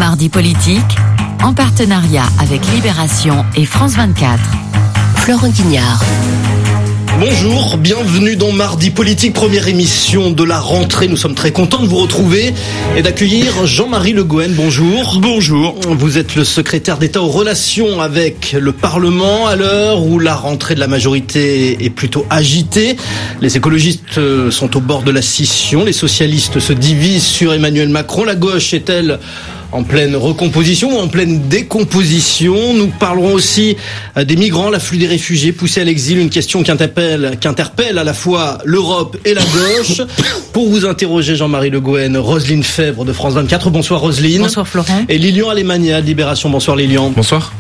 Mardi politique, en partenariat avec Libération et France 24. Florent Guignard. Bonjour, bienvenue dans Mardi Politique, première émission de la rentrée. Nous sommes très contents de vous retrouver et d'accueillir Jean-Marie Le Guen. Bonjour. Bonjour. Vous êtes le secrétaire d'État aux relations avec le Parlement à l'heure où la rentrée de la majorité est plutôt agitée. Les écologistes sont au bord de la scission, les socialistes se divisent sur Emmanuel Macron. La gauche est-elle en pleine recomposition ou en pleine décomposition? Nous parlerons aussi des migrants, l'afflux des réfugiés poussés à l'exil, une question qui interpelle à la fois l'Europe et la gauche. Pour vous interroger, Jean-Marie Le Guen, Roselyne Febvre de France 24. Bonsoir Roselyne. Bonsoir Florent. Et Lilian Alemania de Libération. Bonsoir Lilian. Bonsoir.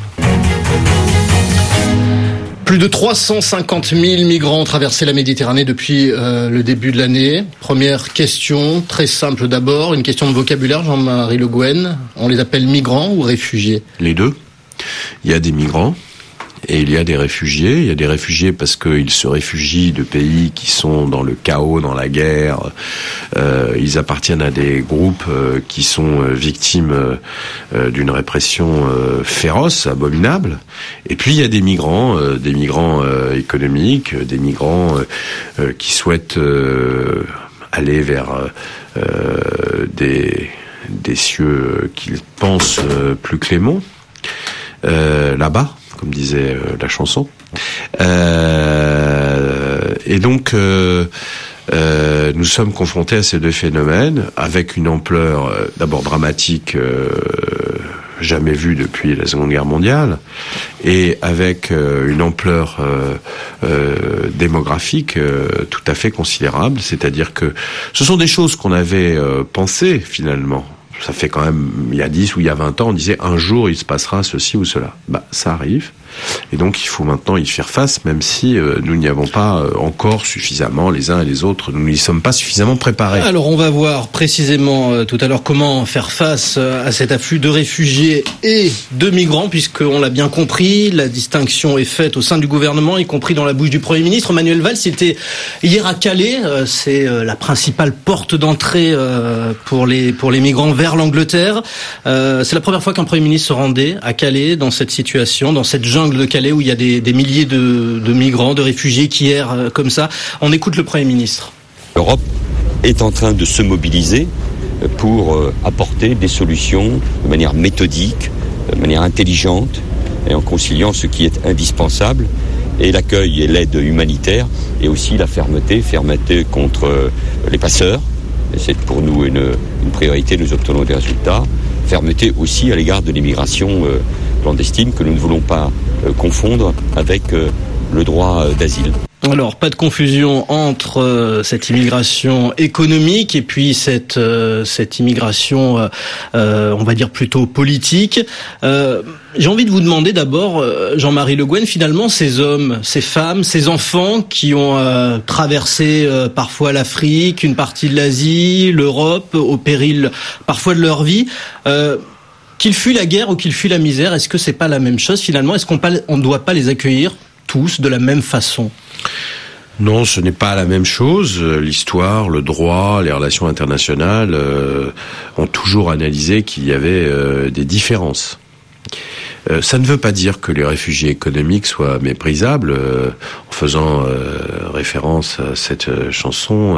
Plus de 350 000 migrants ont traversé la Méditerranée depuis le début de l'année. Première question, très simple d'abord, une question de vocabulaire, Jean-Marie Le Guen. On les appelle migrants ou réfugiés? Les deux. Il y a des migrants et il y a des réfugiés. Il y a des réfugiés parce qu'ils se réfugient de pays qui sont dans le chaos, dans la guerre. Ils appartiennent à des groupes qui sont victimes d'une répression féroce, abominable. Et puis il y a des migrants économiques, des migrants qui souhaitent aller vers des cieux qu'ils pensent plus cléments, là-bas, comme disait la chanson. Et donc nous sommes confrontés à ces deux phénomènes avec une ampleur d'abord dramatique jamais vue depuis la Seconde Guerre mondiale et avec une ampleur démographique tout à fait considérable. C'est-à-dire que ce sont des choses qu'on avait pensées finalement. Ça fait quand même, il y a 10 ou il y a 20 ans, on disait un jour il se passera ceci ou cela. Ça arrive. Et donc il faut maintenant y faire face, même si nous n'y avons pas encore suffisamment, les uns et les autres, nous n'y sommes pas suffisamment préparés. Alors on va voir précisément tout à l'heure comment faire face à cet afflux de réfugiés et de migrants, puisqu'on l'a bien compris, la distinction est faite au sein du gouvernement, y compris dans la bouche du Premier ministre. Manuel Valls était hier à Calais, c'est la principale porte d'entrée pour les migrants vers l'Angleterre. C'est la première fois qu'un Premier ministre se rendait à Calais dans cette situation, dans cette jungle de Calais où il y a des milliers de migrants, de réfugiés qui errent comme ça. On écoute le Premier ministre. L'Europe est en train de se mobiliser pour apporter des solutions de manière méthodique, de manière intelligente et en conciliant ce qui est indispensable et l'accueil et l'aide humanitaire et aussi la fermeté contre les passeurs. Et c'est pour nous une priorité, nous obtenons des résultats. Fermeté aussi à l'égard de l'immigration clandestine que nous ne voulons pas confondre avec le droit d'asile. Alors, pas de confusion entre cette immigration économique et puis cette immigration, on va dire plutôt politique. J'ai envie de vous demander d'abord, Jean-Marie Le Guen, finalement, ces hommes, ces femmes, ces enfants qui ont traversé parfois l'Afrique, une partie de l'Asie, l'Europe, au péril parfois de leur vie, qu'ils fuient la guerre ou qu'ils fuient la misère, est-ce que c'est pas la même chose finalement? Est-ce qu'on ne doit pas les accueillir tous de la même façon? Non, ce n'est pas la même chose. L'histoire, le droit, les relations internationales ont toujours analysé qu'il y avait des différences. Ça ne veut pas dire que les réfugiés économiques soient méprisables. En faisant référence à cette chanson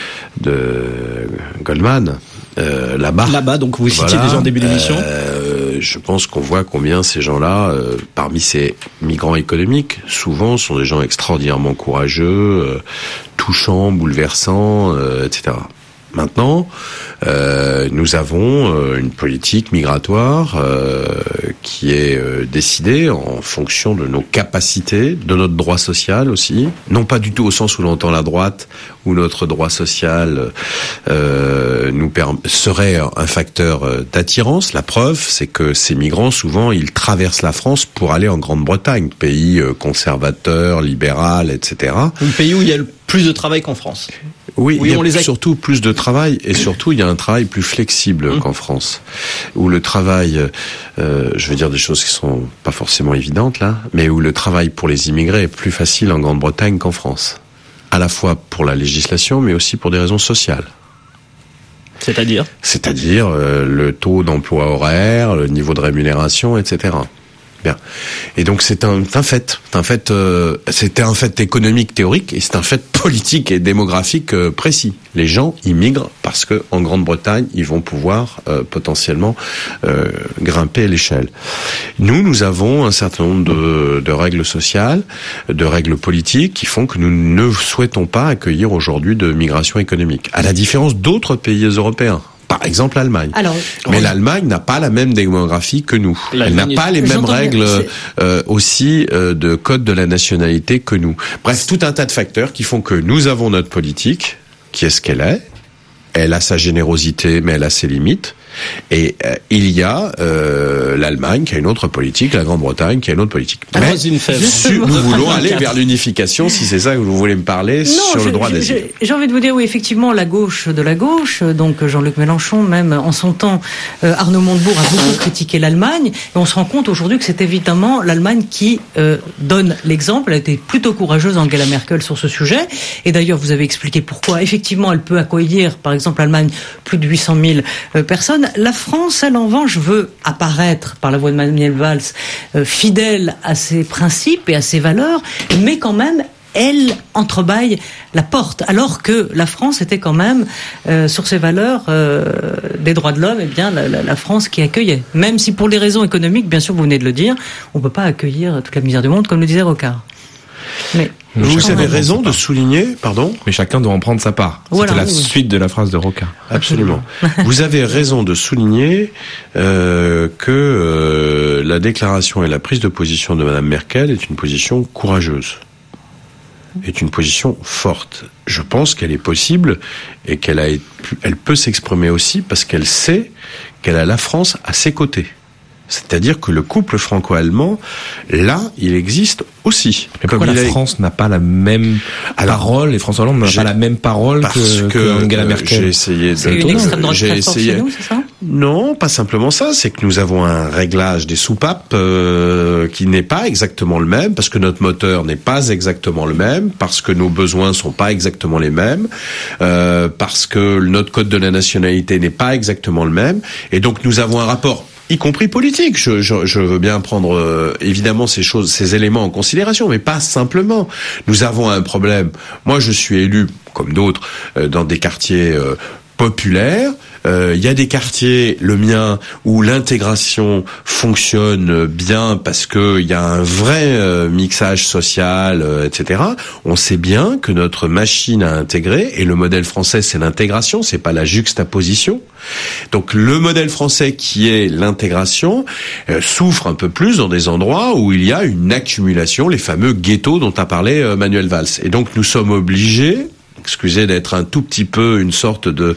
de Goldman, là-bas, donc vous citiez déjà en début d'émission. Je pense qu'on voit combien ces gens-là, parmi ces migrants économiques, souvent sont des gens extraordinairement courageux, touchants, bouleversants, etc. Maintenant, nous avons une politique migratoire qui est décidée en fonction de nos capacités, de notre droit social aussi. Non pas du tout au sens où l'on entend la droite, où notre droit social serait un facteur d'attirance. La preuve, c'est que ces migrants, souvent, ils traversent la France pour aller en Grande-Bretagne, pays conservateur, libéral, etc. Un pays où il y a le plus de travail qu'en France. Oui, il y a surtout plus de travail et surtout il y a un travail plus flexible qu'en France, où le travail, je vais dire des choses qui sont pas forcément évidentes là, mais où le travail pour les immigrés est plus facile en Grande-Bretagne qu'en France, à la fois pour la législation mais aussi pour des raisons sociales. C'est-à-dire le taux d'emploi horaire, le niveau de rémunération, etc. Bien. Et donc c'est un fait. C'était un fait économique théorique et c'est un fait politique et démographique précis. Les gens immigrent parce que en Grande-Bretagne, ils vont pouvoir potentiellement grimper l'échelle. Nous avons un certain nombre de règles sociales, de règles politiques qui font que nous ne souhaitons pas accueillir aujourd'hui de migration économique, à la différence d'autres pays européens. Par exemple, l'Allemagne. Mais l'Allemagne n'a pas la même démographie que nous. Elle n'a pas les mêmes règles aussi de code de la nationalité que nous. Bref, tout un tas de facteurs qui font que nous avons notre politique, qui est ce qu'elle est. Elle a sa générosité, mais elle a ses limites. Et il y a l'Allemagne qui a une autre politique, la Grande-Bretagne qui a une autre politique. Mais nous voulons aller vers l'unification, si c'est ça que vous voulez me parler, sur le droit d'asile. J'ai envie de vous dire, oui, effectivement, la gauche de la gauche, donc Jean-Luc Mélenchon, même en son temps, Arnaud Montebourg a beaucoup critiqué l'Allemagne, et on se rend compte aujourd'hui que c'est évidemment l'Allemagne qui donne l'exemple. Elle a été plutôt courageuse, Angela Merkel, sur ce sujet, et d'ailleurs, vous avez expliqué pourquoi. Effectivement, elle peut accueillir, par exemple, l'Allemagne, plus de 800 000 personnes. La France, elle, en revanche, veut apparaître, par la voix de Manuel Valls, fidèle à ses principes et à ses valeurs, mais quand même, elle entrebâille la porte, alors que la France était quand même, sur ses valeurs des droits de l'homme, eh bien, la France qui accueillait. Même si pour les raisons économiques, bien sûr, vous venez de le dire, on ne peut pas accueillir toute la misère du monde, comme le disait Rocard. Mais vous avez raison de souligner, pardon. Mais chacun doit en prendre sa part. C'était la suite de la phrase de Rocard. Absolument. Vous avez raison de souligner que la déclaration et la prise de position de Madame Merkel est une position courageuse, est une position forte. Je pense qu'elle est possible et elle peut s'exprimer aussi parce qu'elle sait qu'elle a la France à ses côtés. C'est-à-dire que le couple franco-allemand, là, il existe aussi. Mais pourquoi la France n'a pas la même parole et François Hollande n'a pas la même parole que Angela Merkel? J'ai essayé c'est une extrême droite très forte chez nous, c'est ça? Non, pas simplement ça. C'est que nous avons un réglage des soupapes qui n'est pas exactement le même, parce que notre moteur n'est pas exactement le même, parce que nos besoins sont pas exactement les mêmes, parce que notre code de la nationalité n'est pas exactement le même, et donc nous avons un rapport, y compris politique. Je veux bien prendre évidemment ces éléments en considération, mais pas simplement. Nous avons un problème. Moi, je suis élu, comme d'autres, dans des quartiers populaires. Il y a des quartiers, le mien, où l'intégration fonctionne bien parce que il y a un vrai mixage social, etc. On sait bien que notre machine à intégrer, et le modèle français, c'est l'intégration, c'est pas la juxtaposition. Donc le modèle français qui est l'intégration souffre un peu plus dans des endroits où il y a une accumulation, les fameux ghettos dont a parlé Manuel Valls. Et donc nous sommes obligés, excusez d'être un tout petit peu une sorte de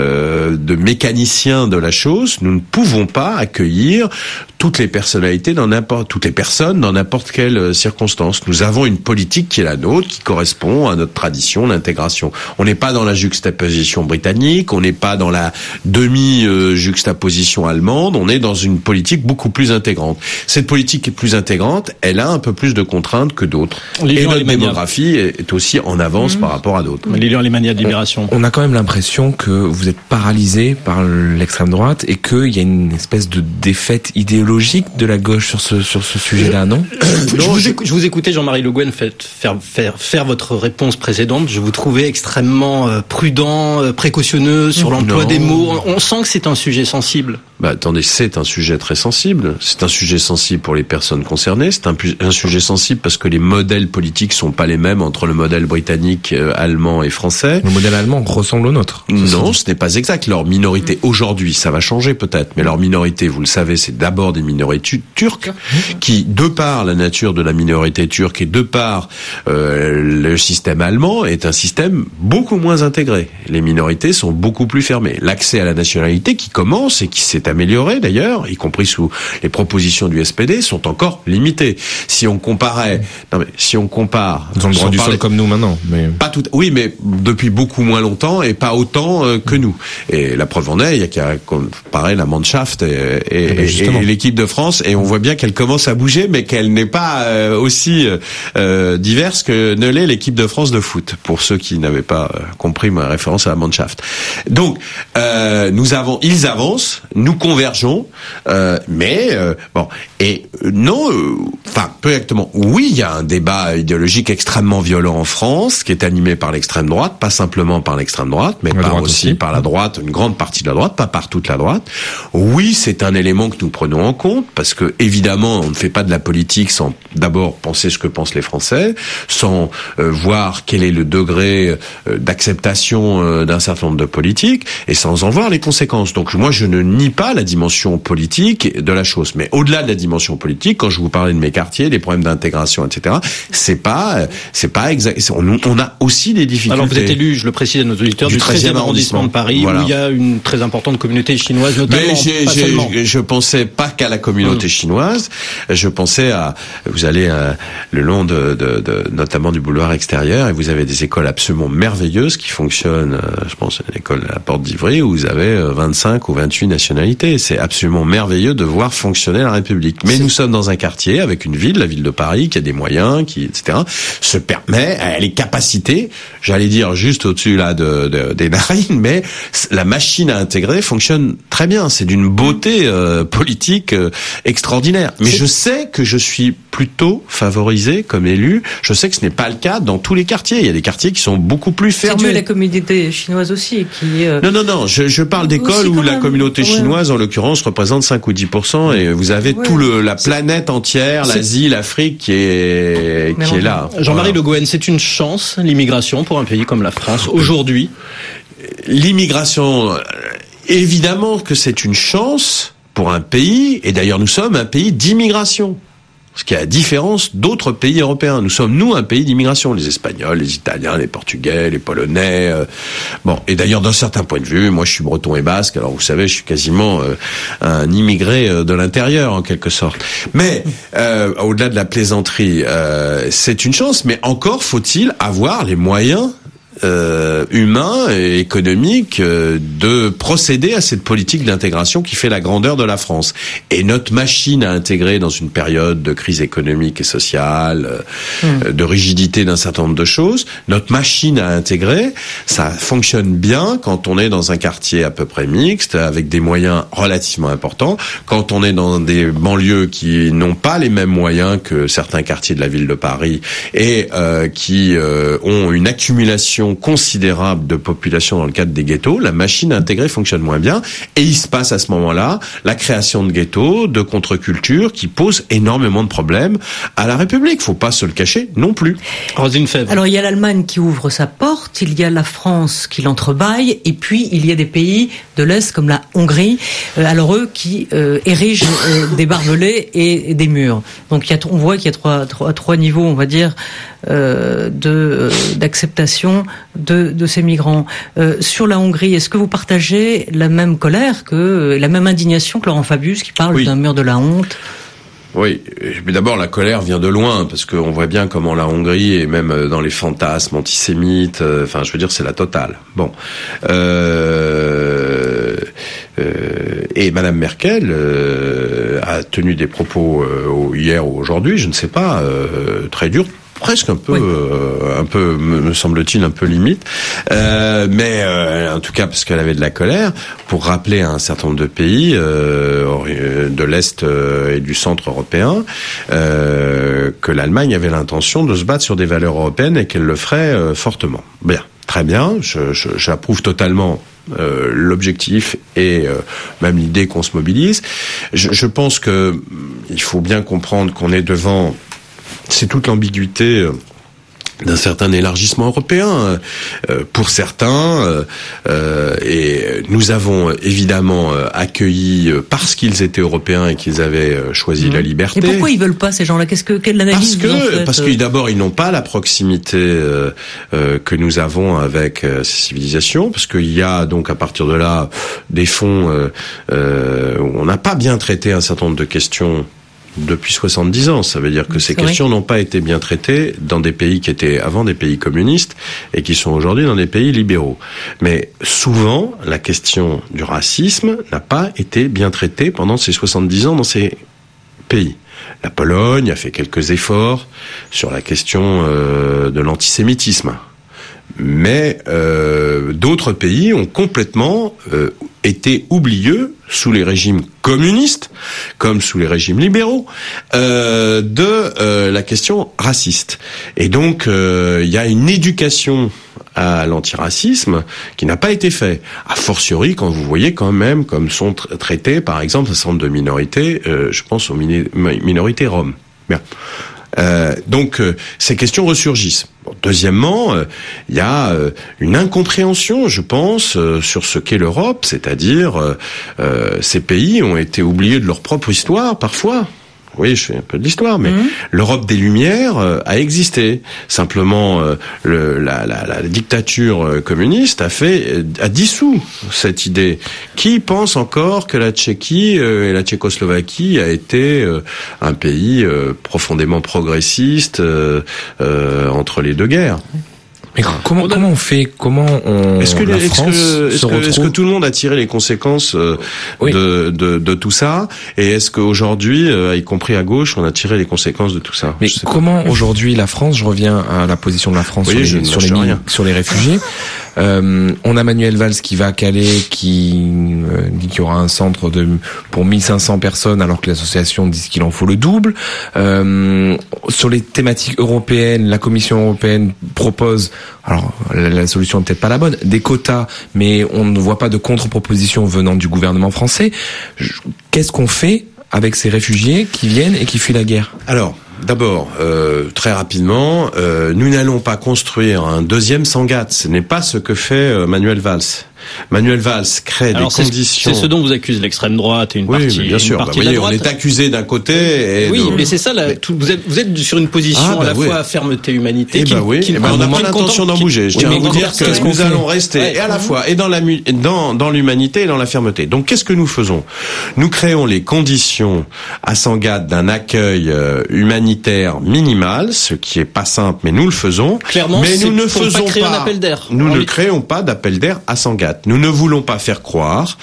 mécanicien de la chose, nous ne pouvons pas accueillir toutes les personnalités toutes les personnes dans n'importe quelle circonstance. Nous avons une politique qui est la nôtre, qui correspond à notre tradition, l'intégration. On n'est pas dans la juxtaposition britannique, on n'est pas dans la demi-juxtaposition allemande, on est dans une politique beaucoup plus intégrante. Cette politique est plus intégrante, elle a un peu plus de contraintes que d'autres. Et notre démographie est aussi en avance par rapport à d'autres. Lilian Alemania de Libération. On a quand même l'impression que vous êtes paralysé par l'extrême droite et qu'il y a une espèce de défaite idéologique de la gauche sur ce sujet-là, non? Je vous écoutais, Jean-Marie Le Guen, faire votre réponse précédente. Je vous trouvais extrêmement prudent, précautionneux sur l'emploi des mots. On sent que c'est un sujet sensible. Attendez, c'est un sujet très sensible. C'est un sujet sensible pour les personnes concernées. C'est un sujet sensible parce que les modèles politiques sont pas les mêmes entre le modèle britannique, allemand et français. Le modèle allemand ressemble au nôtre. Non, ce n'est pas exact. Leur minorité, aujourd'hui, ça va changer peut-être, mais leur minorité, vous le savez, c'est d'abord des minorités turques qui, de par la nature de la minorité turque et de par le système allemand, est un système beaucoup moins intégré. Les minorités sont beaucoup plus fermées. L'accès à la nationalité qui commence et qui s'est s'est amélioré d'ailleurs, y compris sous les propositions du SPD, sont encore limitées. Si on compare, ils ont le droit du sol comme nous maintenant, mais pas tout. Oui, mais depuis beaucoup moins longtemps et pas autant que nous. Et la preuve en est, il y a qu'à comparer la Mannschaft et l'équipe de France, et on voit bien qu'elle commence à bouger, mais qu'elle n'est pas aussi diverse que ne l'est l'équipe de France de foot. Pour ceux qui n'avaient pas compris ma référence à la Mannschaft. Donc, ils avancent, nous convergeons, mais bon. Et non, peu exactement. Oui, il y a un débat idéologique extrêmement violent en France, qui est animé par l'extrême droite, pas simplement par l'extrême droite, mais aussi par la droite, une grande partie de la droite, pas par toute la droite. Oui, c'est un élément que nous prenons en compte, parce que évidemment, on ne fait pas de la politique sans d'abord penser ce que pensent les Français, sans voir quel est le degré d'acceptation d'un certain nombre de politiques, et sans en voir les conséquences. Donc moi, je ne nie pas la dimension politique de la chose, mais au-delà de la dimension politique, quand je vous parlais de mes quartiers, des problèmes d'intégration, etc., c'est pas exact. On a aussi des difficultés. Alors vous êtes élu, je le précise à nos auditeurs, du 13e arrondissement de Paris, voilà, où il y a une très importante communauté chinoise, notamment. Mais je pensais pas qu'à la communauté chinoise. Je pensais vous allez le long de notamment du boulevard extérieur, et vous avez des écoles absolument merveilleuses qui fonctionnent. Je pense à l'école de la Porte d'Ivry où vous avez 25 ou 28 nationalités. C'est absolument merveilleux de voir fonctionner la République. Mais nous sommes dans un quartier avec une ville, la ville de Paris, qui a des moyens, etc., se permet, elle a les capacités, j'allais dire juste au-dessus là des narines, mais la machine à intégrer fonctionne très bien. C'est d'une beauté politique extraordinaire. Mais je sais que je suis plutôt favorisé comme élu. Je sais que ce n'est pas le cas dans tous les quartiers. Il y a des quartiers qui sont beaucoup plus fermés. C'est dû à la communauté chinoise aussi qui. Non. Je parle d'écoles où la communauté chinoise, en l'occurrence, représente 5 ou 10%, et vous avez la planète entière, l'Asie, l'Afrique qui est là. Jean-Marie Le Gouen, c'est une chance, l'immigration, pour un pays comme la France aujourd'hui? L'immigration, évidemment que c'est une chance pour un pays, et d'ailleurs nous sommes un pays d'immigration. Ce qui est la différence d'autres pays européens. Nous sommes, un pays d'immigration. Les Espagnols, les Italiens, les Portugais, les Polonais. Et d'ailleurs, d'un certain point de vue, moi je suis breton et basque, alors vous savez, je suis quasiment un immigré de l'intérieur, en quelque sorte. Mais, au-delà de la plaisanterie, c'est une chance, mais encore faut-il avoir les moyens humain et économique de procéder à cette politique d'intégration qui fait la grandeur de la France. Et notre machine à intégrer dans une période de crise économique et sociale, de rigidité d'un certain nombre de choses, notre machine à intégrer, ça fonctionne bien quand on est dans un quartier à peu près mixte, avec des moyens relativement importants, quand on est dans des banlieues qui n'ont pas les mêmes moyens que certains quartiers de la ville de Paris et qui ont une accumulation considérable de population dans le cadre des ghettos, la machine à intégrer fonctionne moins bien, et il se passe à ce moment-là la création de ghettos, de contre-cultures qui posent énormément de problèmes à la République. Faut pas se le cacher non plus. Roselyne Febvre. Alors il y a l'Allemagne qui ouvre sa porte, il y a la France qui l'entrebâille, et puis il y a des pays de l'Est comme la Hongrie, alors eux qui érigent des barbelés et des murs. Donc on voit qu'il y a trois niveaux, on va dire, d'acceptation de ces migrants. Sur la Hongrie, est-ce que vous partagez la même colère la même indignation que Laurent Fabius qui parle d'un mur de la honte? Oui, mais d'abord la colère vient de loin, parce qu'on voit bien comment la Hongrie, et même dans les fantasmes antisémites, je veux dire, c'est la totale. Bon. Et Madame Merkel a tenu des propos hier ou aujourd'hui, je ne sais pas, très durs, presque un peu, me semble-t-il, un peu limite, mais en tout cas parce qu'elle avait de la colère, pour rappeler à un certain nombre de pays de l'Est et du centre européen que l'Allemagne avait l'intention de se battre sur des valeurs européennes et qu'elle le ferait fortement. Bien, très bien, j'approuve totalement l'objectif et même l'idée qu'on se mobilise. Je pense que il faut bien comprendre qu'on est devant, c'est toute l'ambiguïté d'un certain élargissement européen pour certains, et nous avons évidemment accueilli parce qu'ils étaient européens et qu'ils avaient choisi la liberté. Et pourquoi ils veulent pas, ces gens-là? Quelle analyse vous en faites? Parce que d'abord ils n'ont pas la proximité que nous avons avec ces civilisations, parce qu'il y a donc à partir de là des fonds où n'a pas bien traité un certain nombre de questions depuis 70 ans. Ça veut dire que ces questions n'ont pas été bien traitées dans des pays qui étaient avant des pays communistes et qui sont aujourd'hui dans des pays libéraux. Mais souvent, la question du racisme n'a pas été bien traitée pendant ces 70 ans dans ces pays. La Pologne a fait quelques efforts sur la question de l'antisémitisme. Mais d'autres pays ont complètement été oublieux sous les régimes communistes, comme sous les régimes libéraux, de la question raciste. Et donc, il y a une éducation à l'antiracisme qui n'a pas été faite. A fortiori, quand vous voyez quand même comme sont traités, par exemple, un certain nombre de minorités, je pense aux minorités roms. Bien. Donc ces questions ressurgissent. Bon, deuxièmement, il y a une incompréhension, je pense, sur ce qu'est l'Europe, c'est-à-dire ces pays ont été oubliés de leur propre histoire parfois. Oui, je fais un peu de l'histoire, mais l'Europe des Lumières a existé. Simplement, la dictature communiste a dissous cette idée. Qui pense encore que la Tchéquie et la Tchécoslovaquie a été un pays profondément progressiste entre les deux guerres? Mais comment on fait? Est-ce que tout le monde a tiré les conséquences de tout ça? Et est-ce qu'aujourd'hui, y compris à gauche, on a tiré les conséquences de tout ça? Mais comment aujourd'hui la France, je reviens à la position de la France sur les réfugiés, on a Manuel Valls qui va à Calais, qui dit qu'il y aura un centre pour 1500 personnes, alors que l'association dit qu'il en faut le double. Sur les thématiques européennes, la Commission européenne propose, alors la solution n'est peut-être pas la bonne, des quotas, mais on ne voit pas de contre-proposition venant du gouvernement français. Qu'est-ce qu'on fait avec ces réfugiés qui viennent et qui fuient la guerre? Alors, d'abord, très rapidement, nous n'allons pas construire un deuxième Sangatte. Ce n'est pas ce que fait Manuel Valls. Manuel Valls crée des conditions. C'est ce dont vous accuse l'extrême droite et une partie. Oui, bien sûr. Vous voyez, on est accusé d'un côté. Et mais c'est ça. Vous êtes sur une position à la fois fermeté, humanité. On n'a pas l'intention d'en bouger. Je tiens à vous dire que nous allons rester et à la fois et dans l'humanité et dans la fermeté. Donc, qu'est-ce que nous faisons? Nous créons les conditions à Sangatte d'un accueil humanitaire minimal, ce qui est pas simple, mais nous le faisons. Clairement, mais nous ne faisons pas un appel d'air. Nous ne créons pas d'appel d'air à Sangatte. Nous ne voulons pas faire croire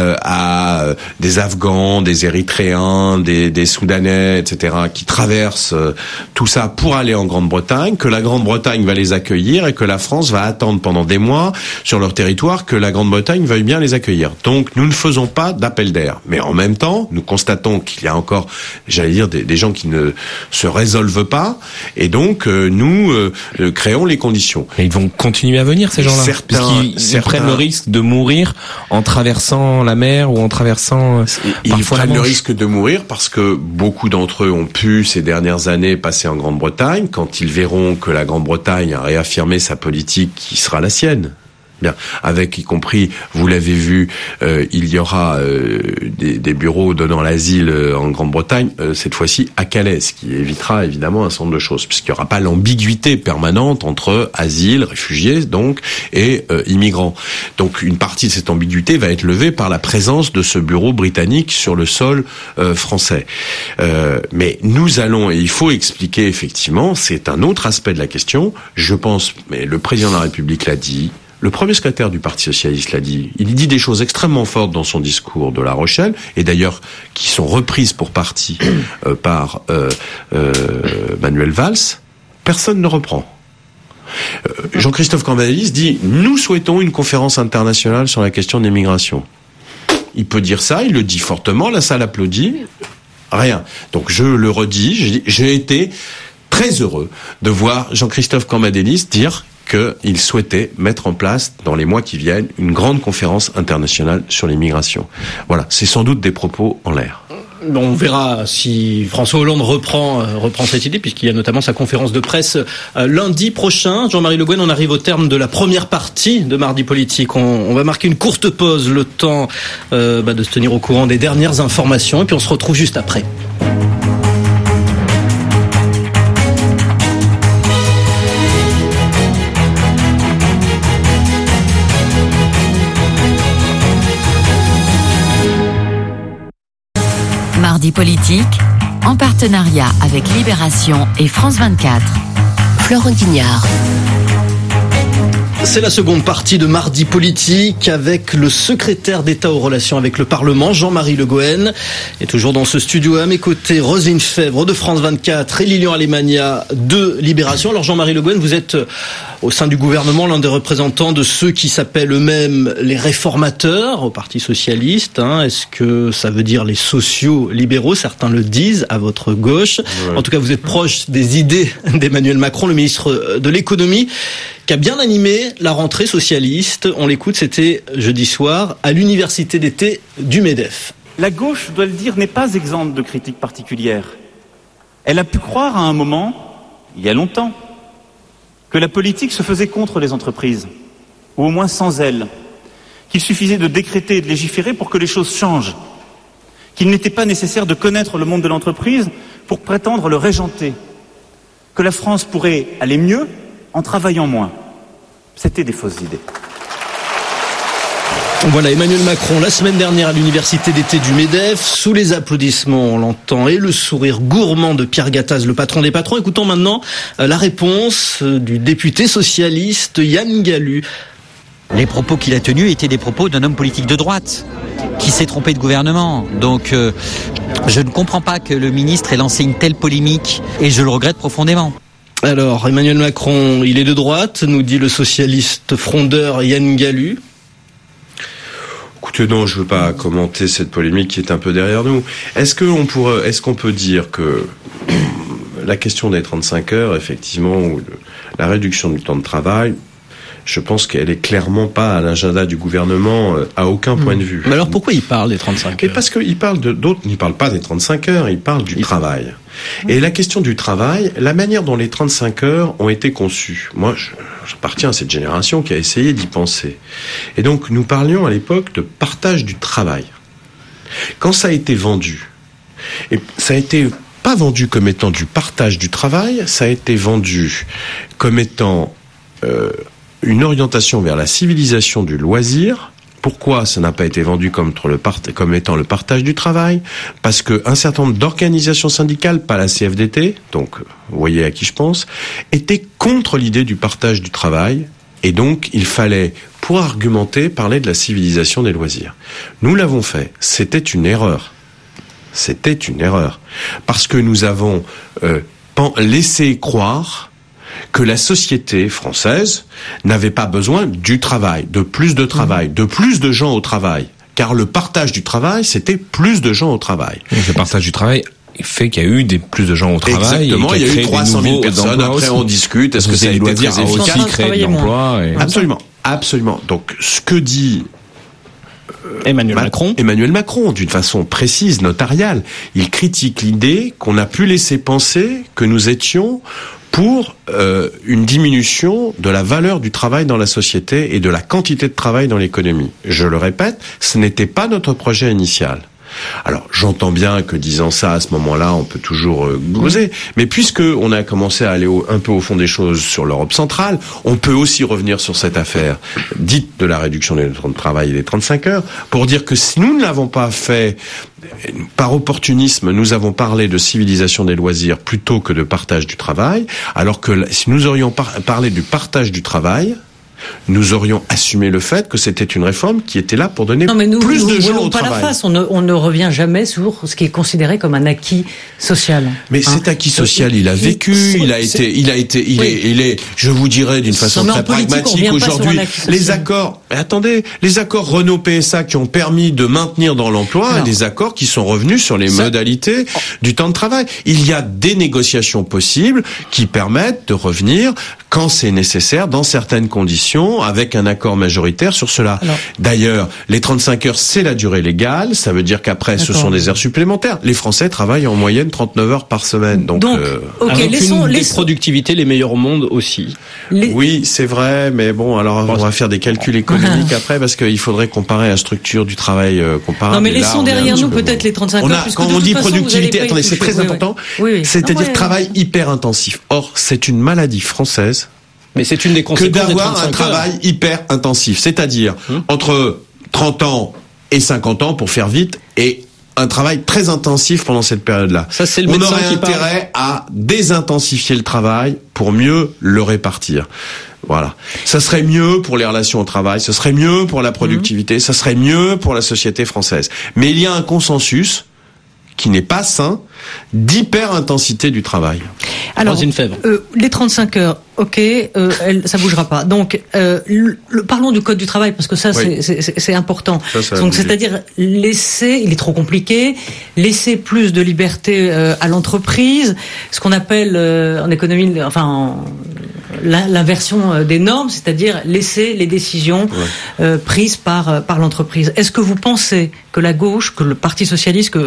à des Afghans, des Érythréens, des Soudanais, etc., qui traversent tout ça pour aller en Grande-Bretagne, que la Grande-Bretagne va les accueillir et que la France va attendre pendant des mois sur leur territoire que la Grande-Bretagne veuille bien les accueillir. Donc nous ne faisons pas d'appel d'air. Mais en même temps, nous constatons qu'il y a encore, des gens qui ne se résolvent pas, et donc nous créons les conditions. Et ils vont continuer à venir, ces gens-là, parce qu'ils prennent le risque de mourir en traversant la mer ou en traversant ils prennent le risque de mourir parce que beaucoup d'entre eux ont pu ces dernières années passer en Grande-Bretagne quand ils verront que la Grande-Bretagne a réaffirmé sa politique qui sera la sienne. Bien, avec y compris, vous l'avez vu, il y aura des bureaux donnant l'asile en Grande-Bretagne, cette fois-ci à Calais, ce qui évitera évidemment un certain nombre de choses, puisqu'il n'y aura pas l'ambiguïté permanente entre asile, réfugiés donc, et immigrants. Donc une partie de cette ambiguïté va être levée par la présence de ce bureau britannique sur le sol français. Mais nous allons, et il faut expliquer effectivement, c'est un autre aspect de la question, je pense, mais le président de la République l'a dit, le premier secrétaire du Parti socialiste l'a dit. Il dit des choses extrêmement fortes dans son discours de La Rochelle, et d'ailleurs qui sont reprises pour partie par Manuel Valls. Personne ne reprend. Jean-Christophe Cambadélis dit « Nous souhaitons une conférence internationale sur la question des migrations ». Il peut dire ça, il le dit fortement, la salle applaudit, rien. Donc je le redis, j'ai été très heureux de voir Jean-Christophe Cambadélis dire qu'il souhaitait mettre en place, dans les mois qui viennent, une grande conférence internationale sur les migrations. Voilà, c'est sans doute des propos en l'air. On verra si François Hollande reprend cette idée, puisqu'il y a notamment sa conférence de presse lundi prochain. Jean-Marie Le Guen, on arrive au terme de la première partie de Mardi Politique. On va marquer une courte pause, le temps de se tenir au courant des dernières informations, et puis on se retrouve juste après. Mardi politique, en partenariat avec Libération et France 24. Florent Guignard. C'est la seconde partie de Mardi politique avec le secrétaire d'État aux relations avec le Parlement, Jean-Marie Le Gouen. Et toujours dans ce studio à mes côtés, Roselyne Febvre de France 24 et Lilian Alemania de Libération. Alors Jean-Marie Le Gouen, vous êtes au sein du gouvernement l'un des représentants de ceux qui s'appellent eux-mêmes les réformateurs au Parti socialiste. Est-ce que ça veut dire les sociaux-libéraux? Certains le disent à votre gauche. Ouais. En tout cas, vous êtes proche des idées d'Emmanuel Macron, le ministre de l'économie, qui a bien animé la rentrée socialiste. On l'écoute, c'était jeudi soir à l'université d'été du MEDEF. La gauche, je dois le dire, n'est pas exempte de critiques particulières. Elle a pu croire à un moment, il y a longtemps, que la politique se faisait contre les entreprises, ou au moins sans elles, qu'il suffisait de décréter et de légiférer pour que les choses changent, qu'il n'était pas nécessaire de connaître le monde de l'entreprise pour prétendre le régenter, que la France pourrait aller mieux en travaillant moins. C'était des fausses idées. Voilà Emmanuel Macron la semaine dernière à l'université d'été du MEDEF, sous les applaudissements on l'entend et le sourire gourmand de Pierre Gattaz, le patron des patrons. Écoutons maintenant la réponse du député socialiste Yann Gallu. Les propos qu'il a tenus étaient des propos d'un homme politique de droite qui s'est trompé de gouvernement. Donc je ne comprends pas que le ministre ait lancé une telle polémique et je le regrette profondément. Alors Emmanuel Macron, il est de droite, nous dit le socialiste frondeur Yann Gallu. Écoutez, non, je veux pas commenter cette polémique qui est un peu derrière nous. Est-ce qu'on peut dire que la question des 35 heures, effectivement, ou la réduction du temps de travail, je pense qu'elle est clairement pas à l'agenda du gouvernement à aucun point de vue. Mais alors pourquoi il parle des 35 heures? Et parce qu'il parle d'autres, il parle pas des 35 heures, il parle du travail. Et la question du travail, la manière dont les 35 heures ont été conçues. Moi, j'appartiens à cette génération qui a essayé d'y penser. Et donc, nous parlions à l'époque de partage du travail. Quand ça a été vendu, et ça a été pas vendu comme étant du partage du travail, ça a été vendu comme étant une orientation vers la civilisation du loisir. Pourquoi ça n'a pas été vendu comme étant le partage du travail? Parce que un certain nombre d'organisations syndicales, pas la CFDT, donc vous voyez à qui je pense, étaient contre l'idée du partage du travail. Et donc, il fallait, pour argumenter, parler de la civilisation des loisirs. Nous l'avons fait. C'était une erreur. C'était une erreur. Parce que nous avons laissé croire que la société française n'avait pas besoin du travail, de plus de travail, de plus de gens au travail. Car le partage du travail, c'était plus de gens au travail. Donc le partage du travail fait qu'il y a eu plus de gens au travail. Exactement, il y a eu 300 000 personnes. Après, on discute. Est-ce que ça a été très efficace? Aussi créer de l'emploi. Absolument, absolument. Donc, ce que dit Emmanuel Macron, d'une façon précise, notariale, il critique l'idée qu'on a pu laisser penser que nous étions pour une diminution de la valeur du travail dans la société et de la quantité de travail dans l'économie. Je le répète, ce n'était pas notre projet initial. Alors, j'entends bien que disant ça, à ce moment-là, on peut toujours causer. Mais puisque on a commencé à aller un peu au fond des choses sur l'Europe centrale, on peut aussi revenir sur cette affaire dite de la réduction des temps de travail et des 35 heures pour dire que si nous ne l'avons pas fait par opportunisme, nous avons parlé de civilisation des loisirs plutôt que de partage du travail, alors que si nous aurions parlé du partage du travail, nous aurions assumé le fait que c'était une réforme qui était là pour donner plus de gens au travail. Pas la face. On ne revient jamais sur ce qui est considéré comme un acquis social. Mais cet acquis social, il a vécu, il est, je vous dirais d'une façon très pragmatique aujourd'hui, les accords Renault-PSA qui ont permis de maintenir dans l'emploi, des accords qui sont revenus sur les modalités du temps de travail. Il y a des négociations possibles qui permettent de revenir quand c'est nécessaire, dans certaines conditions, avec un accord majoritaire sur cela. D'ailleurs, les 35 heures, c'est la durée légale, ça veut dire qu'après, ce sont des heures supplémentaires. Les Français travaillent en moyenne 39 heures par semaine. Donc avec des productivités les meilleures au monde aussi. Oui, c'est vrai, mais bon, alors on va faire des calculs économiques après, parce qu'il faudrait comparer la structure du travail comparable. Non, mais laissons derrière nous peut-être les 35 heures. Quand on dit productivité, attendez, c'est très important, c'est-à-dire travail hyper intensif. Or, c'est une maladie française. Mais c'est une des conséquences que d'avoir un travail hyper intensif, c'est-à-dire entre 30 ans et 50 ans pour faire vite et un travail très intensif pendant cette période-là. Ça, c'est le On médecin aurait qui parle. intérêt à désintensifier le travail pour mieux le répartir. Voilà. Ça serait mieux pour les relations au travail, ce serait mieux pour la productivité, ça serait mieux pour la société française. Mais il y a un consensus qui n'est pas sain d'hyper-intensité du travail. Alors, les 35 heures, ok, ça bougera pas. Donc, parlons du code du travail, parce que ça, oui. c'est important. Donc, c'est-à-dire laisser, il est trop compliqué, laisser plus de liberté à l'entreprise, ce qu'on appelle en économie, l'inversion des normes, c'est-à-dire laisser les décisions prises par l'entreprise. Est-ce que vous pensez que la gauche, que le Parti socialiste, que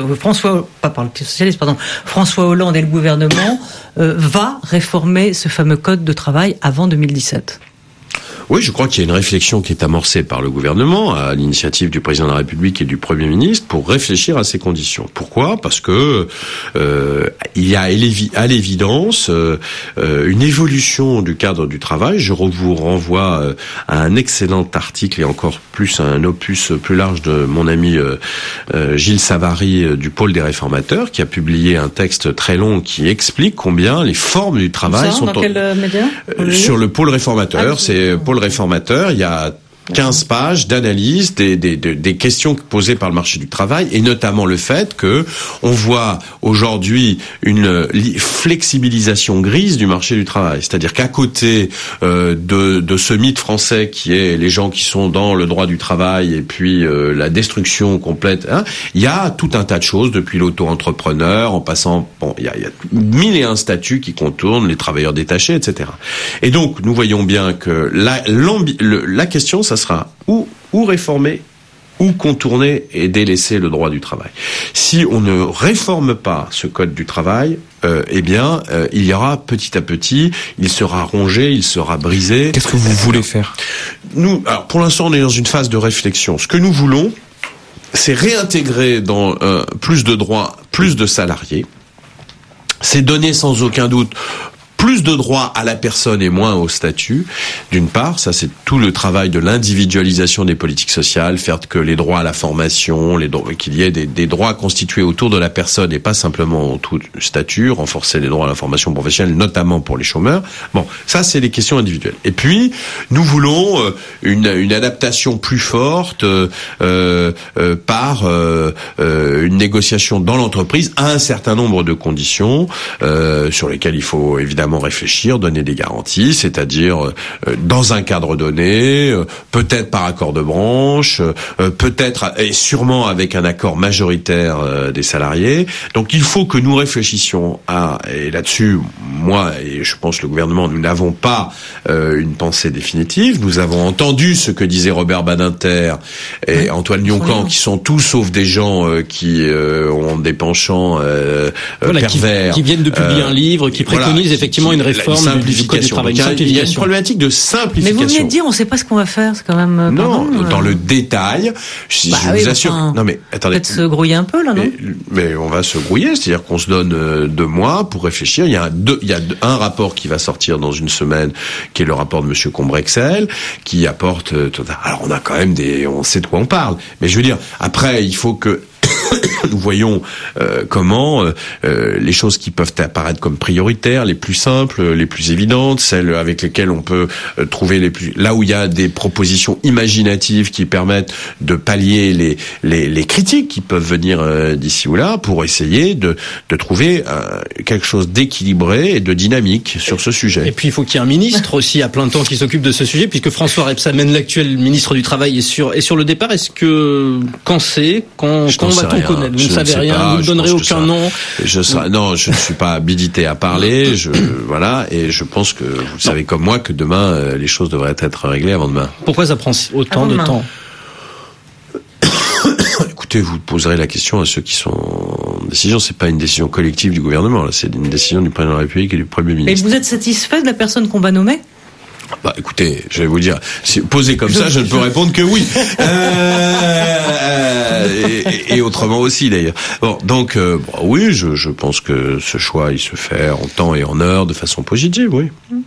François Hollande et le gouvernement va réformer ce fameux code de travail avant 2017 ? Oui, je crois qu'il y a une réflexion qui est amorcée par le gouvernement à l'initiative du président de la République et du Premier ministre pour réfléchir à ces conditions. Pourquoi ? Parce que il y a à l'évidence une évolution du cadre du travail. Je vous renvoie à un excellent article et encore plus à un opus plus large de mon ami Gilles Savary du Pôle des réformateurs, qui a publié un texte très long qui explique combien les formes du travail sont... Dans quel média ? Sur le Pôle réformateur, c'est Pôle réformateur, il y a 15 pages d'analyse des questions posées par le marché du travail, et notamment le fait que on voit aujourd'hui une flexibilisation grise du marché du travail. C'est-à-dire qu'à côté de ce mythe français qui est les gens qui sont dans le droit du travail et puis la destruction complète, il y a tout un tas de choses, depuis l'auto-entrepreneur en passant, il y a 1001 statuts qui contournent les travailleurs détachés, etc. Et donc nous voyons bien que la question, ça sera ou réformer, ou contourner et délaisser le droit du travail. Si on ne réforme pas ce code du travail, il y aura petit à petit, il sera rongé, il sera brisé. Qu'est-ce que vous voulez faire ? Nous, alors pour l'instant, on est dans une phase de réflexion. Ce que nous voulons, c'est réintégrer dans plus de droits, plus de salariés. C'est donner sans aucun doute plus de droits à la personne et moins au statut. D'une part, ça c'est tout le travail de l'individualisation des politiques sociales, faire que les droits à la formation, qu'il y ait des droits constitués autour de la personne et pas simplement autour du statut, renforcer les droits à la formation professionnelle, notamment pour les chômeurs. Bon, ça c'est les questions individuelles. Et puis, nous voulons une adaptation plus forte par une négociation dans l'entreprise à un certain nombre de conditions sur lesquelles il faut évidemment réfléchir, donner des garanties, c'est-à-dire dans un cadre donné, peut-être par accord de branche, peut-être et sûrement avec un accord majoritaire des salariés. Donc il faut que nous réfléchissions et là-dessus, moi et je pense le gouvernement, nous n'avons pas une pensée définitive. Nous avons entendu ce que disaient Robert Badinter et Antoine Lyon-Camp, qui sont tous sauf des gens qui ont des penchants pervers. Qui viennent de publier un livre, qui préconise effectivement une réforme du code du travail. Il y a une problématique de simplification. Mais vous venez de dire, on ne sait pas ce qu'on va faire, c'est quand même... dans le détail, je vous assure... Non mais, attendez. Peut-être se grouiller un peu, là, non ? Mais on va se grouiller, c'est-à-dire qu'on se donne 2 mois pour réfléchir. Il y a un rapport qui va sortir dans une semaine, qui est le rapport de Monsieur Combrexel, qui apporte... Alors on a quand même on sait de quoi on parle. Mais je veux dire, après, il faut que nous voyons comment les choses qui peuvent apparaître comme prioritaires, les plus simples, les plus évidentes, celles avec lesquelles on peut trouver là où il y a des propositions imaginatives qui permettent de pallier les critiques qui peuvent venir d'ici ou là, pour essayer de trouver quelque chose d'équilibré et de dynamique sur ce sujet. Et puis il faut qu'il y ait un ministre aussi à plein temps qui s'occupe de ce sujet, puisque François Rebsamen, l'actuel ministre du Travail, est sur le départ. Est-ce que quand va-t-on connaître ? Vous ne savez rien, vous ne donnerez aucun nom. Non, je ne suis pas habilité à parler. Voilà, et je pense que vous savez comme moi que demain les choses devraient être réglées avant demain. Pourquoi ça prend autant de temps ? Écoutez, vous poserez la question à ceux qui sont en décision. C'est pas une décision collective du gouvernement, là, c'est une décision du président de la République et du Premier ministre. Et vous êtes satisfait de la personne qu'on va nommer ? Écoutez, je vais vous dire, si posé comme ça, je ne peux répondre que oui. Et autrement aussi d'ailleurs. Bon, donc oui, je pense que ce choix il se fait en temps et en heure de façon positive, oui.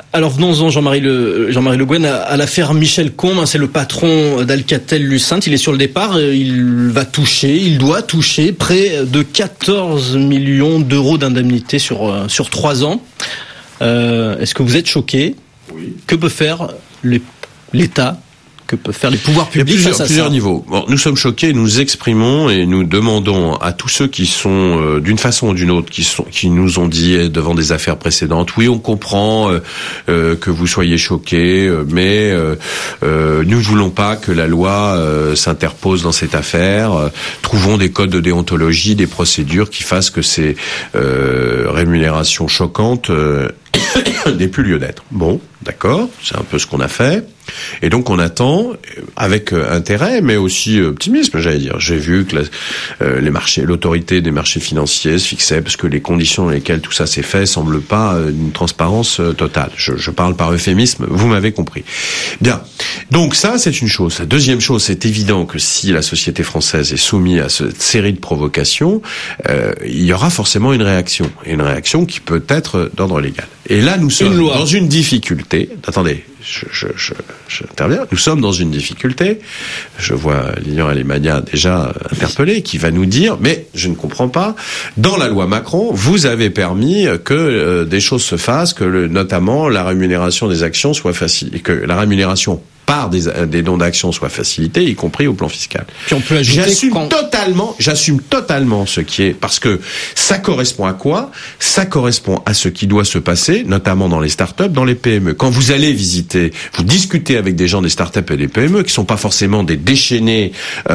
Alors venons-en, Jean-Marie Le Guen, à l'affaire Michel Combes. C'est le patron d'Alcatel-Lucent. Il est sur le départ. Il doit toucher près de 14 millions d'euros d'indemnité sur 3 ans. Est-ce que vous êtes choqué? Oui. Que peut faire l'État? Que peuvent faire les pouvoirs publics face à plusieurs niveaux. Bon, nous sommes choqués, nous exprimons et nous demandons à tous ceux qui sont d'une façon ou d'une autre, qui nous ont dit devant des affaires précédentes, oui, on comprend que vous soyez choqués, mais nous ne voulons pas que la loi s'interpose dans cette affaire. Trouvons des codes de déontologie, des procédures qui fassent que ces rémunérations choquantes n'aient plus lieu d'être. Bon, d'accord, c'est un peu ce qu'on a fait. Et donc on attend avec intérêt, mais aussi optimisme, j'allais dire. J'ai vu que l'autorité des marchés financiers se fixait, parce que les conditions dans lesquelles tout ça s'est fait semblent pas d'une transparence totale. Je parle par euphémisme, vous m'avez compris. Bien. Donc ça, c'est une chose. La deuxième chose, c'est évident que si la société française est soumise à cette série de provocations, il y aura forcément une réaction. Et une réaction qui peut être d'ordre légal. Et là, nous sommes dans une difficulté. Attendez. J'interviens. Nous sommes dans une difficulté. Je vois Lilian Alemania déjà interpellé, qui va nous dire, mais je ne comprends pas. Dans la loi Macron, vous avez permis que des choses se fassent, que notamment la rémunération des actions soit facile, et que la rémunération par des dons d'actions soit facilitée, y compris au plan fiscal. Puis on peut ajouter j'assume totalement ce qui est, parce que ça correspond à quoi? Ça correspond à ce qui doit se passer, notamment dans les startups, dans les PME. Quand vous allez vous discutez avec des gens des startups et des PME qui sont pas forcément des déchaînés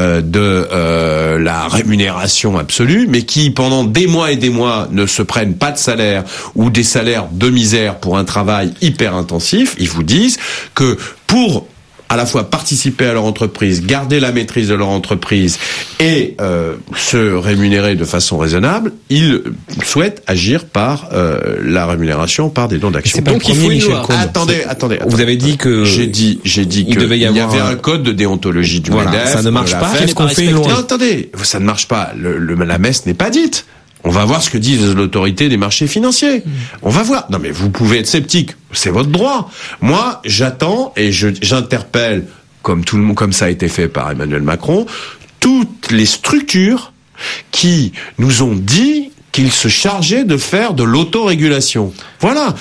de la rémunération absolue, mais qui pendant des mois et des mois ne se prennent pas de salaire ou des salaires de misère pour un travail hyper intensif, ils vous disent que pour à la fois participer à leur entreprise, garder la maîtrise de leur entreprise et se rémunérer de façon raisonnable, ils souhaitent agir par la rémunération par des dons d'action. Donc il faut une loi. Attendez. Vous avez dit que j'ai dit qu'il y avait un code de déontologie du MEDEF. Ça ne marche pas. Qu'est-ce qu'on fait loin? Non, attendez, ça ne marche pas. La messe n'est pas dite. On va voir ce que dit l'autorité des marchés financiers. On va voir. Non mais vous pouvez être sceptique, c'est votre droit. Moi, j'attends et j'interpelle, comme tout le monde, comme ça a été fait par Emmanuel Macron, toutes les structures qui nous ont dit qu'ils se chargeaient de faire de l'autorégulation. Voilà.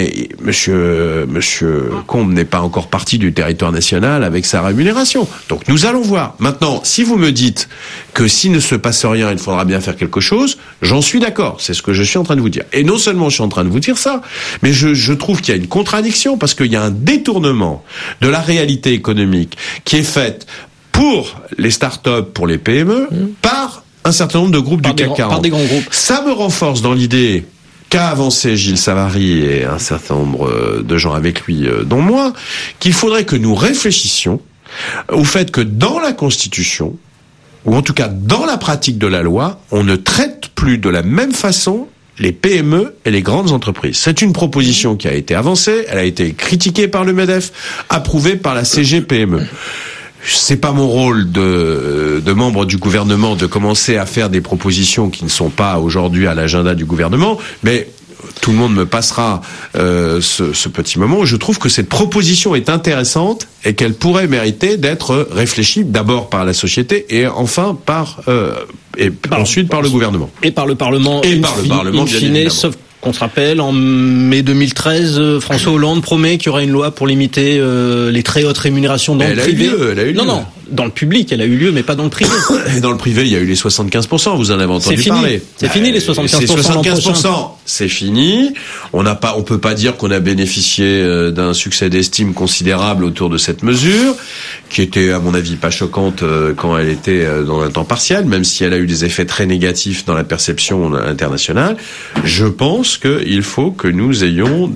Monsieur Combes n'est pas encore parti du territoire national avec sa rémunération. Donc nous allons voir. Maintenant, si vous me dites que s'il ne se passe rien, il faudra bien faire quelque chose, j'en suis d'accord. C'est ce que je suis en train de vous dire. Et non seulement je suis en train de vous dire ça, mais je trouve qu'il y a une contradiction parce qu'il y a un détournement de la réalité économique qui est faite pour les startups, pour les PME, par un certain nombre de groupes du CAC 40. Par des grands groupes. Ça me renforce dans l'idée qu'a avancé Gilles Savary et un certain nombre de gens avec lui, dont moi, qu'il faudrait que nous réfléchissions au fait que dans la Constitution, ou en tout cas dans la pratique de la loi, on ne traite plus de la même façon les PME et les grandes entreprises. C'est une proposition qui a été avancée, elle a été critiquée par le MEDEF, approuvée par la CGPME. C'est pas mon rôle de membre du gouvernement de commencer à faire des propositions qui ne sont pas aujourd'hui à l'agenda du gouvernement, mais tout le monde me passera ce petit moment. Je trouve que cette proposition est intéressante et qu'elle pourrait mériter d'être réfléchie d'abord par la société et enfin ensuite par le gouvernement. Et par le Parlement. Et par le Parlement, bien évidemment. Sauf qu'on se rappelle, en mai 2013, François Hollande promet qu'il y aura une loi pour limiter les très hautes rémunérations dans le privé. Elle a eu lieu. Non, dans le public, elle a eu lieu, mais pas dans le privé. Et dans le privé, il y a eu les 75%, vous en avez entendu parler. C'est fini les 75%. C'est 75%. C'est fini. On peut pas dire qu'on a bénéficié d'un succès d'estime considérable autour de cette mesure, qui était, à mon avis, pas choquante quand elle était dans un temps partiel, même si elle a eu des effets très négatifs dans la perception internationale. Je pense qu'il faut que nous ayons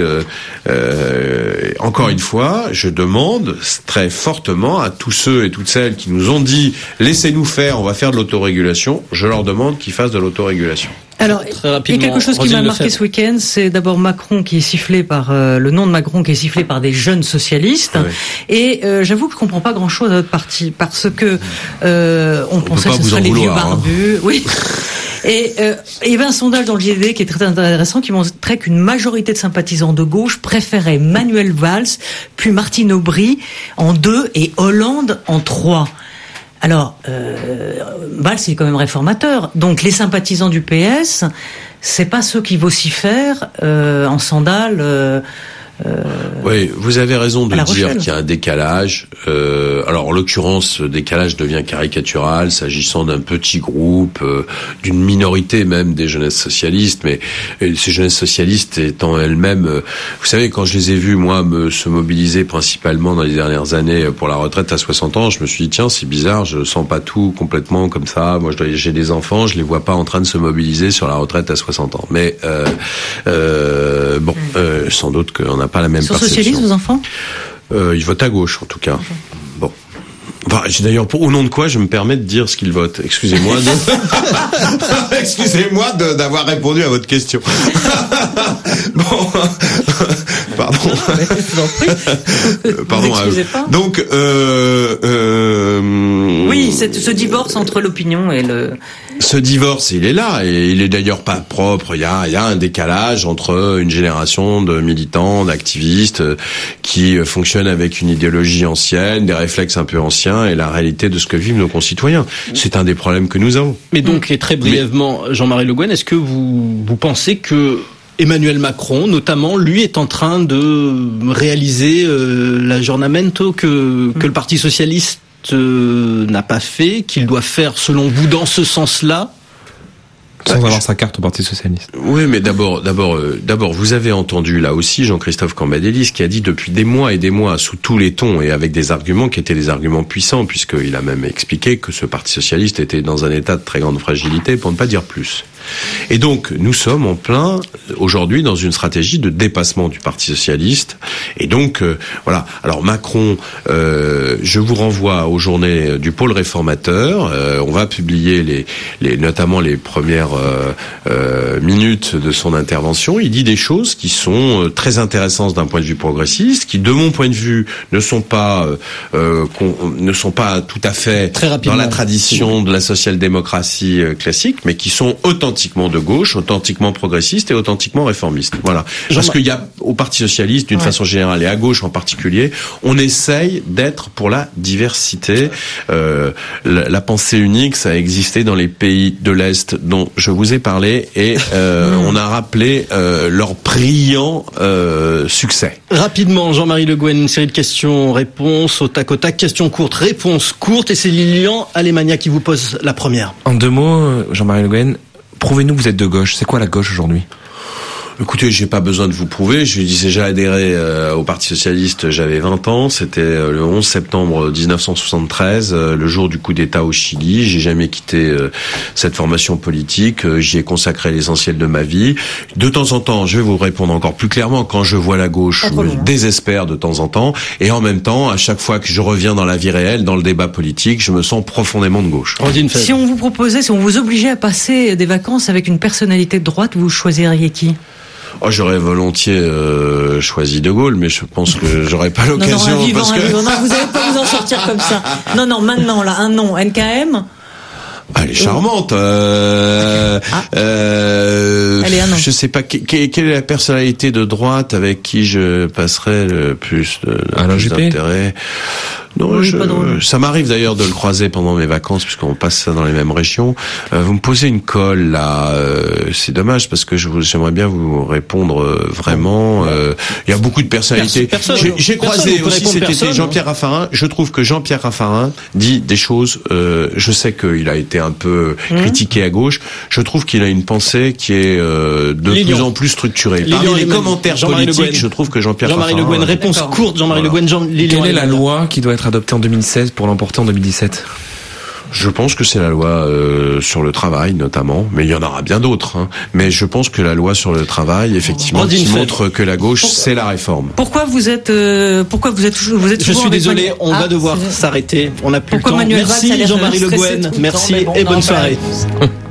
encore une fois, je demande très fortement à tous ceux et toutes celles qui nous ont dit « laissez-nous faire, on va faire de l'autorégulation », je leur demande qu'ils fassent de l'autorégulation. Alors, il y a quelque chose qui m'a marqué ce week-end, c'est d'abord Macron qui est sifflé par le nom de Macron qui est sifflé par des jeunes socialistes. Oui. Et j'avoue que je comprends pas grand-chose à notre parti parce que on pensait que ce serait les vieux barbus. Oui. Et il y avait un sondage dans le JDD qui est très intéressant, qui montrait qu'une majorité de sympathisants de gauche préféraient Manuel Valls, puis Martine Aubry en 2 et Hollande en 3. Alors, Valls est quand même réformateur, donc les sympathisants du PS, c'est pas ceux qui vocifèrent en sandales. Oui, vous avez raison de dire qu'il y a un décalage. Alors, en l'occurrence, ce décalage devient caricatural, s'agissant d'un petit groupe, d'une minorité même des jeunesses socialistes. Mais ces jeunesses socialistes étant elles-mêmes, vous savez, quand je les ai vus, moi, se mobiliser principalement dans les dernières années pour la retraite à 60 ans, je me suis dit, tiens, c'est bizarre, je sens pas tout complètement comme ça. Moi, j'ai des enfants, je les vois pas en train de se mobiliser sur la retraite à 60 ans. Mais sans doute qu'on n'a pas la même perception. Socialistes, vos enfants ? Ils votent à gauche, en tout cas. Bon. Enfin, d'ailleurs, au nom de quoi je me permets de dire ce qu'ils votent. Excusez-moi d'avoir répondu à votre question. Bon. Pardon. Pardon. Donc, oui, ce divorce entre l'opinion et le. Ce divorce, il est là, et il est d'ailleurs pas propre. Il y a un décalage entre une génération de militants, d'activistes qui fonctionnent avec une idéologie ancienne, des réflexes un peu anciens, et la réalité de ce que vivent nos concitoyens. C'est un des problèmes que nous avons. Mais donc, et très brièvement, Jean-Marie Le Guen, est-ce que vous pensez que Emmanuel Macron, notamment, lui, est en train de réaliser l'aggiornamento que le Parti socialiste n'a pas fait, qu'il doit faire, selon vous, dans ce sens-là? Sans avoir sa carte au Parti socialiste. Oui, mais d'abord, vous avez entendu là aussi Jean-Christophe Cambadélis qui a dit depuis des mois et des mois, sous tous les tons et avec des arguments qui étaient des arguments puissants, puisqu'il a même expliqué que ce Parti socialiste était dans un état de très grande fragilité, pour ne pas dire plus. Et donc, nous sommes en plein, aujourd'hui, dans une stratégie de dépassement du Parti socialiste. Et donc, voilà. Alors, Macron, je vous renvoie aux journées du pôle réformateur. On va publier notamment les premières minutes de son intervention. Il dit des choses qui sont très intéressantes d'un point de vue progressiste, qui, de mon point de vue, ne sont pas tout à fait dans la tradition de la social-démocratie classique, mais qui sont authentiquement de gauche, authentiquement progressiste et authentiquement réformiste. Voilà. Parce qu'il y a au Parti socialiste, d'une façon générale, et à gauche en particulier, on essaye d'être pour la diversité. La pensée unique, ça a existé dans les pays de l'Est dont je vous ai parlé, et on a rappelé leur brillant succès. Rapidement, Jean-Marie Le Guen, une série de questions-réponses au tac au tac. Questions courtes, réponses courtes, et c'est Lilian Alemania qui vous pose la première. En 2 mots, Jean-Marie Le Guen, prouvez-nous que vous êtes de gauche. C'est quoi la gauche aujourd'hui ? Écoutez, j'ai pas besoin de vous prouver. J'ai déjà adhéré au Parti socialiste, j'avais 20 ans. C'était le 11 septembre 1973, le jour du coup d'État au Chili. J'ai jamais quitté cette formation politique. J'y ai consacré l'essentiel de ma vie. De temps en temps, je vais vous répondre encore plus clairement, quand je vois la gauche, je me désespère de temps en temps. Et en même temps, à chaque fois que je reviens dans la vie réelle, dans le débat politique, je me sens profondément de gauche. Si on vous obligeait à passer des vacances avec une personnalité de droite, vous choisiriez qui ? Oh, j'aurais volontiers choisi De Gaulle, mais je pense que j'aurais pas l'occasion. Non, vous n'allez pas vous en sortir comme ça. Non, maintenant, là, un nom, NKM. Elle est charmante. Elle est un nom. Je sais pas quelle est la personnalité de droite avec qui je passerais le plus d'intérêt. Non, ça m'arrive d'ailleurs de le croiser pendant mes vacances, puisqu'on passe ça dans les mêmes régions. Vous me posez une colle là, c'est dommage parce que j'aimerais bien vous répondre vraiment. Il y a beaucoup de personnalités. J'ai croisé aussi cet été Jean-Pierre Raffarin. Je trouve que Jean-Pierre Raffarin dit des choses. Je sais qu'il a été un peu critiqué à gauche. Je trouve qu'il a une pensée qui est de plus en plus structurée. Parmi les commentaires politiques, je trouve que Jean-Pierre Raffarin. Jean-Marie Le Guen, réponse courte. Jean-Marie Le Guen. Quelle est la loi qui doit être adoptée en 2016 pour l'emporter en 2017? Je pense que c'est la loi sur le travail notamment, mais il y en aura bien d'autres. Hein. Mais je pense que la loi sur le travail, effectivement, qui montre que la gauche, c'est la réforme. Pourquoi vous êtes Je suis désolé, on va devoir s'arrêter. On n'a plus le temps. Merci Jean-Marie Le Guen. Merci et bonne soirée.